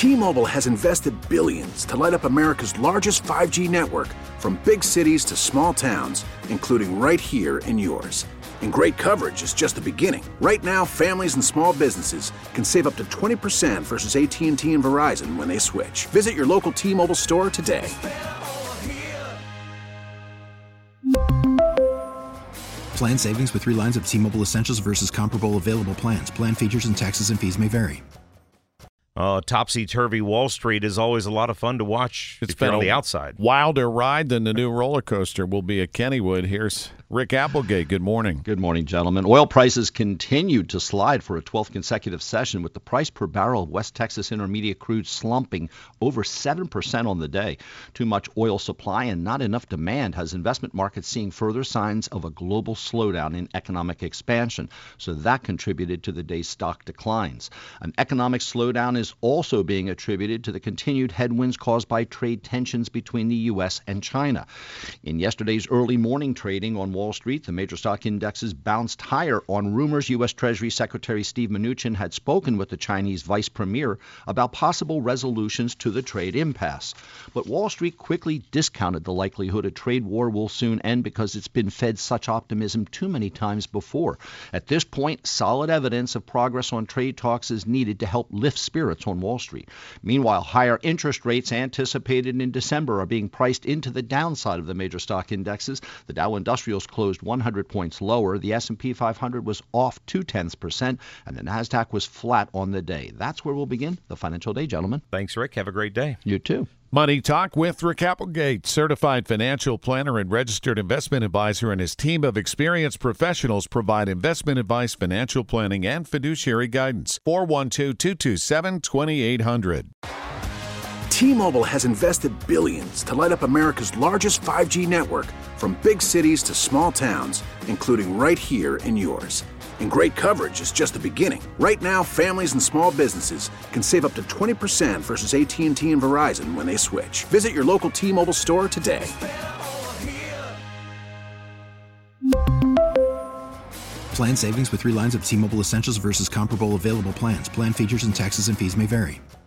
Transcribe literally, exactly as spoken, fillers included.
T-Mobile has invested billions to light up America's largest five G network, from big cities to small towns, including right here in yours. And great coverage is just the beginning. Right now, families and small businesses can save up to twenty percent versus A T and T and Verizon when they switch. Visit your local T-Mobile store today. Plan savings with three lines of T-Mobile Essentials versus comparable available plans. Plan features and taxes and fees may vary. Uh, topsy-turvy Wall Street is always a lot of fun to watch It's if been you're on a the outside. Wilder ride than the new roller coaster will be at Kennywood. Here's Rick Applegate. Good morning. Good morning, gentlemen. Oil prices continued to slide for a twelfth consecutive session, with the price per barrel of West Texas Intermediate crude slumping over seven percent on the day. Too much oil supply and not enough demand has investment markets seeing further signs of a global slowdown in economic expansion, so that contributed to the day's stock declines. An economic slowdown is also being attributed to the continued headwinds caused by trade tensions between the U S and China. In yesterday's early morning trading on Wall Street, the major stock indexes bounced higher on rumors U S. Treasury Secretary Steve Mnuchin had spoken with the Chinese vice premier about possible resolutions to the trade impasse. But Wall Street quickly discounted the likelihood a trade war will soon end because it's been fed such optimism too many times before. At this point, solid evidence of progress on trade talks is needed to help lift spirits on Wall Street. Meanwhile, higher interest rates anticipated in December are being priced into the downside of the major stock indexes. The Dow Industrials closed one hundred points lower. The S and P five hundred was off two-tenths percent, and the Nasdaq was flat on the day. That's where we'll begin the financial day, gentlemen. Thanks, Rick. Have a great day. You too. Money Talk with Rick Applegate, certified financial planner and registered investment advisor, and his team of experienced professionals provide investment advice, financial planning, and fiduciary guidance. four one two, two two seven, two eight zero zero. T-Mobile has invested billions to light up America's largest five G network, from big cities to small towns, including right here in yours. And great coverage is just the beginning. Right now, families and small businesses can save up to twenty percent versus A T and T and Verizon when they switch. Visit your local T-Mobile store today. Plan savings with three lines of T-Mobile Essentials versus comparable available plans. Plan features and taxes and fees may vary.